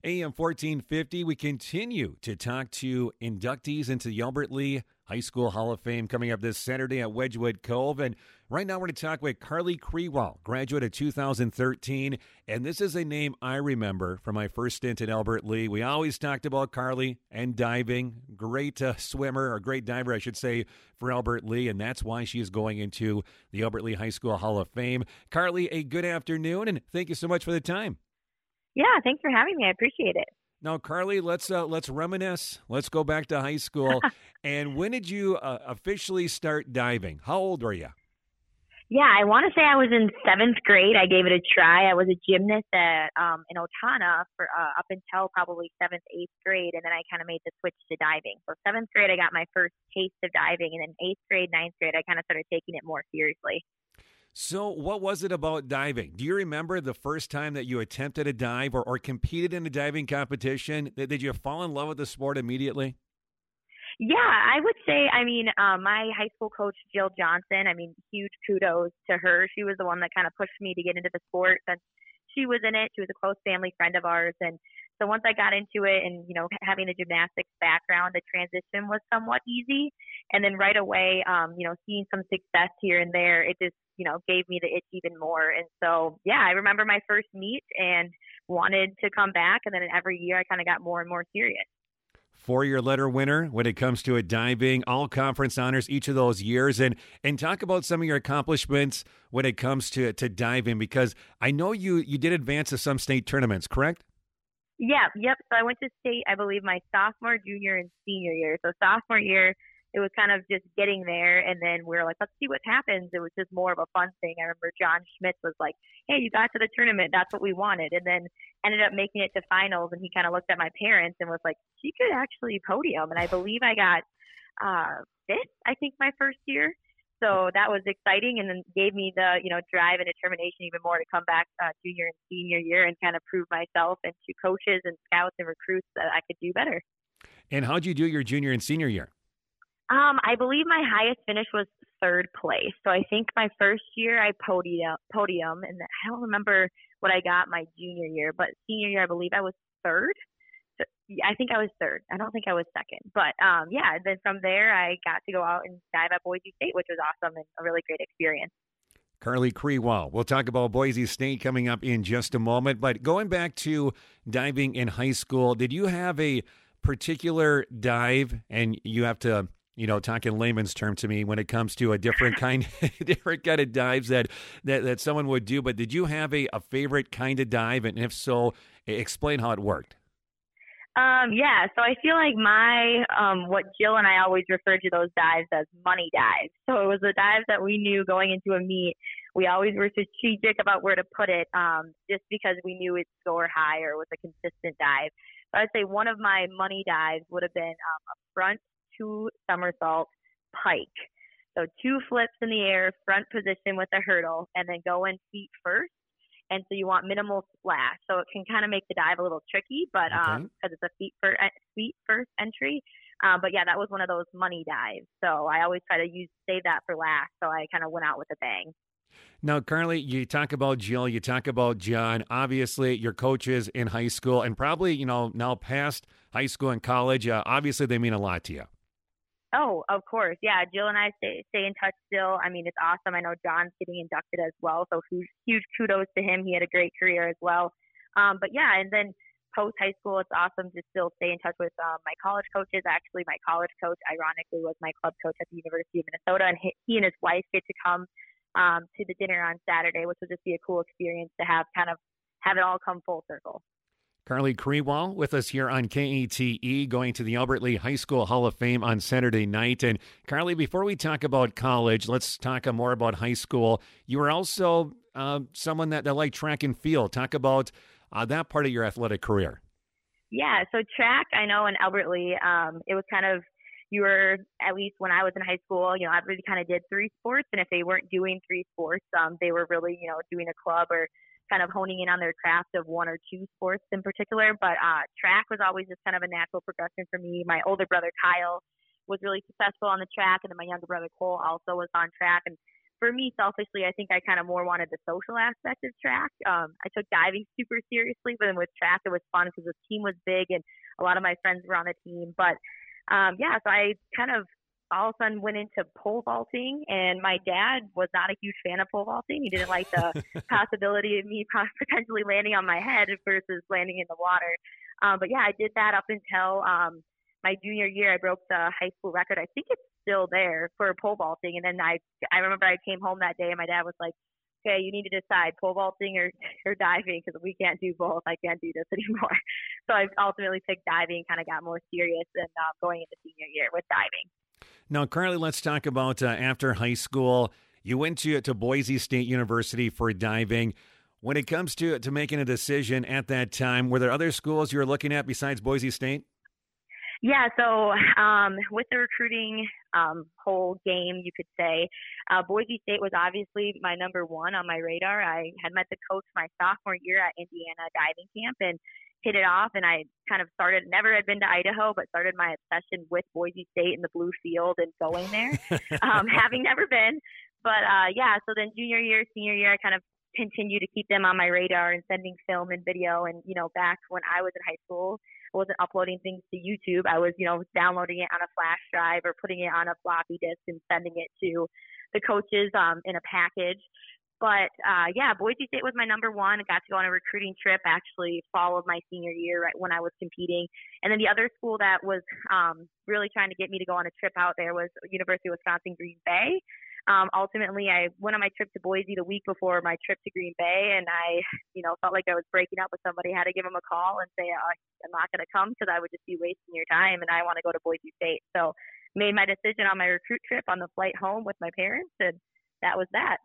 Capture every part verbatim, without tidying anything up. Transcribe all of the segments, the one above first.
A M fourteen fifty, we continue to talk to inductees into the Albert Lea High School Hall of Fame coming up this Saturday at Wedgewood Cove. And right now we're going to talk with Carly Krewall, graduate of two thousand thirteen. And this is a name I remember from my first stint at Albert Lea. We always talked about Carly and diving. Great uh, swimmer, or great diver, I should say, for Albert Lea. And that's why she is going into the Albert Lea High School Hall of Fame. Carly, a good afternoon, and thank you so much for the time. Yeah, thanks for having me. I appreciate it. Now, Carly, let's uh, let's reminisce. Let's go back to high school. And when did you uh, officially start diving? How old were you? Yeah, I want to say I was in seventh grade. I gave it a try. I was a gymnast at um, in Otana for uh, up until probably seventh, eighth grade, and then I kind of made the switch to diving. So seventh grade, I got my first taste of diving, and then eighth grade, ninth grade, I kind of started taking it more seriously. So what was it about diving? Do you remember the first time that you attempted a dive or, or competed in a diving competition? Did, did you fall in love with the sport immediately? Yeah, I would say, I mean, uh, my high school coach, Jill Johnson, I mean, huge kudos to her. She was the one that kind of pushed me to get into the sport since she was in it. She was a close family friend of ours. And so once I got into it and, you know, having a gymnastics background, the transition was somewhat easy. And then right away, um, you know, seeing some success here and there, it just, you know, gave me the itch even more. And so, yeah, I remember my first meet and wanted to come back. And then every year I kind of got more and more serious. Four-year letter winner when it comes to a diving, all conference honors each of those years. And and talk about some of your accomplishments when it comes to, to diving, because I know you, you did advance to some state tournaments, correct? Yeah, yep. So I went to state, I believe, my sophomore, junior, and senior year. So sophomore year, it was kind of just getting there, and then we were like, let's see what happens. It was just more of a fun thing. I remember John Schmitz was like, hey, you got to the tournament. That's what we wanted. And then ended up making it to finals, and he kind of looked at my parents and was like, she could actually podium. And I believe I got uh, fifth, I think, my first year. So that was exciting, and then gave me the, you know, drive and determination even more to come back uh, junior and senior year and kind of prove myself and to coaches and scouts and recruits that I could do better. And how'd you do your junior and senior year? Um, I believe my highest finish was third place. So I think my first year I podium, podium, and I don't remember what I got my junior year, but senior year I believe I was third. So I think I was third. I don't think I was second. But um, yeah, then from there I got to go out and dive at Boise State, which was awesome and a really great experience. Carly Krewall. We'll talk about Boise State coming up in just a moment. But going back to diving in high school, did you have a particular dive, and you have to, you know, talk in layman's term to me when it comes to a different kind, different kind of dives that, that, that someone would do. But did you have a, a favorite kind of dive? And if so, explain how it worked. Um, yeah, so I feel like my, um, what Jill and I always referred to those dives as money dives. So it was the dives that we knew going into a meet. We always were strategic about where to put it, um, just because we knew it'd score high or was a consistent dive. But I'd say one of my money dives would have been um, a front two somersault pike. So two flips in the air, front position with a hurdle, and then go in feet first. And so you want minimal splash. So it can kind of make the dive a little tricky, but um, because it's a feet first, feet first entry. Uh, but yeah, that was one of those money dives. So I always try to use save that for last. So I kind of went out with a bang. Now, Carly, you talk about Jill, you talk about John. Obviously, your coaches in high school and probably, you know, now past high school and college, uh, obviously they mean a lot to you. Oh, of course. Yeah, Jill and I stay stay in touch still. I mean, it's awesome. I know John's getting inducted as well, so huge, huge kudos to him. He had a great career as well. Um, but yeah, and then post high school, it's awesome to still stay in touch with um, my college coaches. Actually, my college coach, ironically, was my club coach at the University of Minnesota, and he, he and his wife get to come um, to the dinner on Saturday, which will just be a cool experience to have kind of have it all come full circle. Carly Krewall with us here on K E T E, going to the Albert Lea High School Hall of Fame on Saturday night. And Carly, before we talk about college, let's talk more about high school. You were also uh, someone that, that liked track and field. Talk about uh, that part of your athletic career. Yeah, so track, I know in Albert Lea, um, it was kind of, you were, at least when I was in high school, you know, everybody kind of did three sports. And if they weren't doing three sports, um, they were really, you know, doing a club or kind of honing in on their craft of one or two sports in particular. But uh, track was always just kind of a natural progression for me. My older brother, Kyle, was really successful on the track, and then my younger brother, Cole, also was on track. And for me, selfishly, I think I kind of more wanted the social aspect of track. Um, I took diving super seriously, but then with track, it was fun because the team was big and a lot of my friends were on the team. But um, yeah, so I kind of all of a sudden went into pole vaulting, and my dad was not a huge fan of pole vaulting. He didn't like the possibility of me potentially landing on my head versus landing in the water. Um, but yeah, I did that up until um, my junior year. I broke the high school record. I think it's still there for pole vaulting. And then I, I remember I came home that day and my dad was like, okay, you need to decide pole vaulting or, or diving because we can't do both. I can't do this anymore. So I ultimately picked diving, kind of got more serious and uh, going into senior year with diving. Now, currently, let's talk about uh, after high school. You went to, to Boise State University for diving. When it comes to, to making a decision at that time, were there other schools you were looking at besides Boise State? Yeah, so um, with the recruiting um, whole game, you could say, uh, Boise State was obviously my number one on my radar. I had met the coach my sophomore year at Indiana diving camp and hit it off, and I kind of started, never had been to Idaho, but started my obsession with Boise State and the blue field and going there, um, having never been. But uh, yeah, so then junior year, senior year, I kind of continued to keep them on my radar and sending film and video. And, you know, back when I was in high school, I wasn't uploading things to YouTube. I was, you know, downloading it on a flash drive or putting it on a floppy disk and sending it to the coaches um, in a package. But, uh, yeah, Boise State was my number one. I got to go on a recruiting trip actually fall of my senior year right when I was competing. And then the other school that was um, really trying to get me to go on a trip out there was University of Wisconsin Green Bay. Um, ultimately, I went on my trip to Boise the week before my trip to Green Bay, and I, you know, felt like I was breaking up with somebody. I had to give them a call and say, oh, I'm not going to come because I would just be wasting your time, and I want to go to Boise State. So made my decision on my recruit trip on the flight home with my parents, and that was that.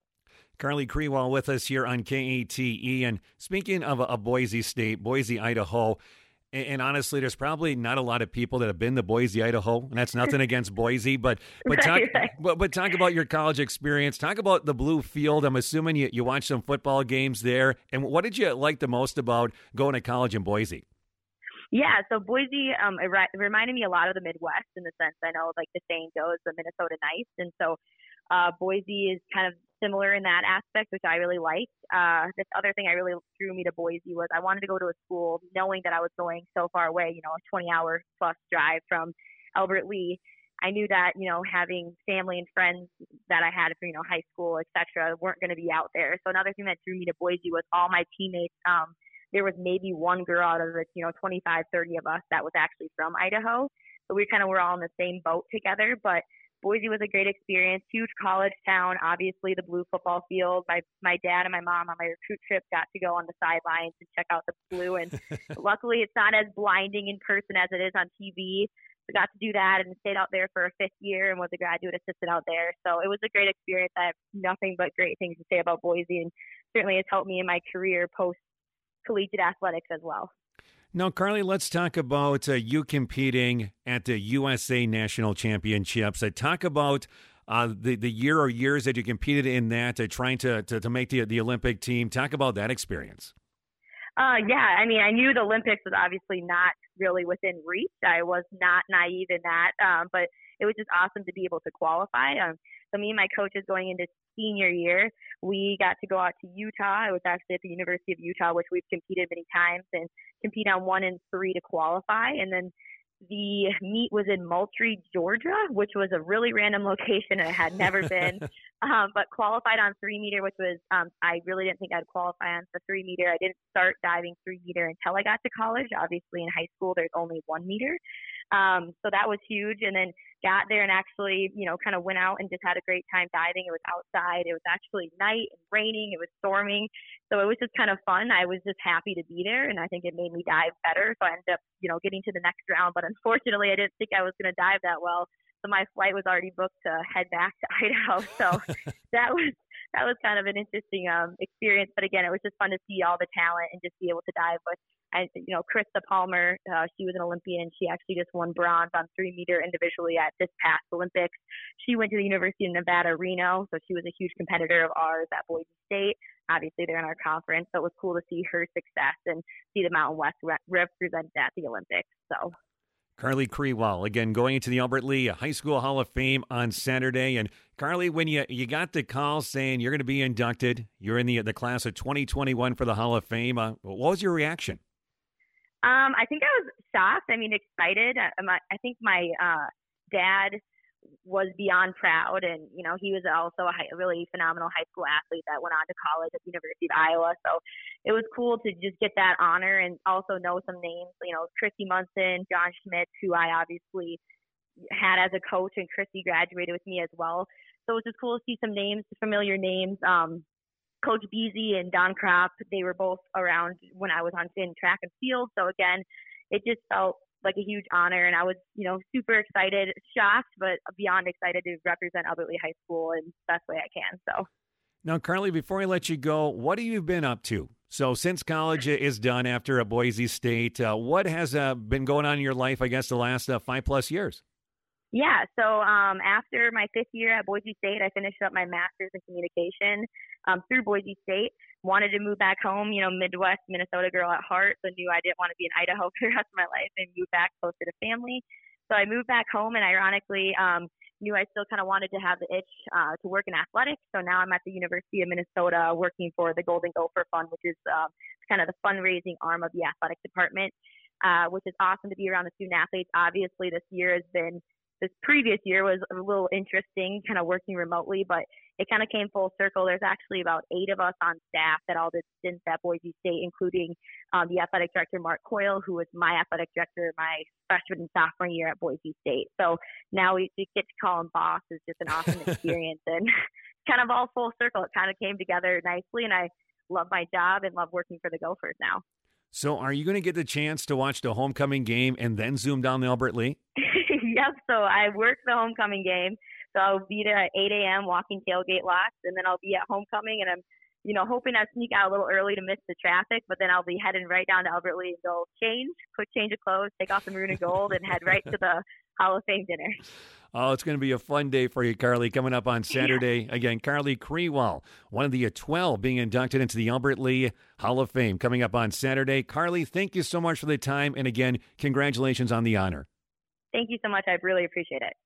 Carly Krewall with us here on K A T E. And speaking of a, a Boise State, Boise, Idaho, and, and honestly, there's probably not a lot of people that have been to Boise, Idaho, and that's nothing against Boise, but but talk, right, right. but, but talk about your college experience. Talk about the blue field. I'm assuming you, you watched some football games there. And what did you like the most about going to college in Boise? Yeah, so Boise, um, it, re- it reminded me a lot of the Midwest in the sense, I know, like the saying goes, the Minnesota Nice. And so uh, Boise is kind of similar in that aspect, which I really liked. Uh, this other thing I really drew me to Boise was I wanted to go to a school knowing that I was going so far away, you know, a twenty hour plus drive from Albert Lea. I knew that, you know, having family and friends that I had from, you know, high school, et cetera, weren't going to be out there. So another thing that drew me to Boise was all my teammates. Um, there was maybe one girl out of the, you know, twenty-five, thirty of us that was actually from Idaho. So we kind of were all in the same boat together, but Boise was a great experience, huge college town, obviously the blue football field. My my dad and my mom on my recruit trip got to go on the sidelines and check out the blue. And luckily it's not as blinding in person as it is on T V. We got to do that and stayed out there for a fifth year and was a graduate assistant out there. So it was a great experience. I have nothing but great things to say about Boise, and certainly it's helped me in my career post-collegiate athletics as well. Now, Carly, let's talk about uh, you competing at the U S A National Championships. Uh, talk about uh, the, the year or years that you competed in that, uh, trying to, to, to make the, the Olympic team. Talk about that experience. Uh, yeah, I mean, I knew the Olympics was obviously not really within reach. I was not naive in that, um, but it was just awesome to be able to qualify. Um, so me and my coaches going into senior year, we got to go out to Utah. I was actually at the University of Utah, which we've competed many times, and compete on one and three to qualify. And then the meet was in Moultrie, Georgia, which was a really random location and it had never been, um, but qualified on three meter, which was, um, I really didn't think I'd qualify on the three meter. I didn't start diving three meter until I got to college. Obviously in high school, there's only one meter. Um, so that was huge. And then got there and actually, you know, kind of went out and just had a great time diving. It was outside. It was actually night and raining. It was storming. So it was just kind of fun. I was just happy to be there, and I think it made me dive better. So I ended up, you know, getting to the next round. But unfortunately, I didn't think I was going to dive that well. So my flight was already booked to head back to Idaho. So that was that was kind of an interesting um, experience. But again, it was just fun to see all the talent and just be able to dive with. I, you know, Krista Palmer, uh, she was an Olympian. She actually just won bronze on three meter individually at this past Olympics. She went to the University of Nevada, Reno, so she was a huge competitor of ours at Boise State. Obviously, they're in our conference, so it was cool to see her success and see the Mountain West re- represented at the Olympics. So. Carly Krewall, again, going into the Albert Lea High School Hall of Fame on Saturday. And Carly, when you, you got the call saying you're going to be inducted, you're in the the class of twenty twenty-one for the Hall of Fame, uh, what was your reaction? Um, I think I was shocked. I mean, excited. I, my, I think my uh, dad was beyond proud, and you know, he was also a, high, a really phenomenal high school athlete that went on to college at the University of Iowa. So it was cool to just get that honor and also know some names. You know, Christy Munson, John Schmitz, who I obviously had as a coach, and Christy graduated with me as well. So it was just cool to see some names, familiar names. Um, Coach Beasy and Don Kropp, they were both around when I was on in track and field. So again, it just felt like a huge honor, and I was, you know, super excited, shocked, but beyond excited to represent Albert Lea High School in the best way I can. So now, Carly, before I let you go, what have you been up to? So since college is done after a Boise State, uh, what has uh, been going on in your life, I guess, the last uh, five plus years? Yeah, so um, after my fifth year at Boise State, I finished up my master's in communication um, through Boise State. Wanted to move back home, you know, Midwest Minnesota girl at heart, so knew I didn't want to be in Idaho for the rest of my life and move back closer to family. So I moved back home, and ironically, um, knew I still kind of wanted to have the itch uh, to work in athletics. So now I'm at the University of Minnesota working for the Golden Gopher Fund, which is uh, kind of the fundraising arm of the athletic department, uh, which is awesome to be around the student athletes. Obviously, this year has been This previous year was a little interesting, kind of working remotely, but it kind of came full circle. There's actually about eight of us on staff that all did stints at Boise State, including um, the athletic director, Mark Coyle, who was my athletic director my freshman and sophomore year at Boise State. So now we get to call him boss. Is just an awesome experience, and kind of all full circle. It kind of came together nicely, and I love my job and love working for the Gophers now. So are you going to get the chance to watch the homecoming game and then zoom down to Albert Lea? Yep, so I work the homecoming game. So I'll be there at eight a.m. walking tailgate lots, and then I'll be at homecoming, and I'm, you know, hoping I sneak out a little early to miss the traffic, but then I'll be heading right down to Albert Lea and go change, quick change of clothes, take off the maroon and gold, and head right to the Hall of Fame dinner. Oh, it's going to be a fun day for you, Carly, coming up on Saturday. Yeah. Again, Carly Krewall, one of the twelve being inducted into the Albert Lea Hall of Fame, coming up on Saturday. Carly, thank you so much for the time, and again, congratulations on the honor. Thank you so much. I really appreciate it.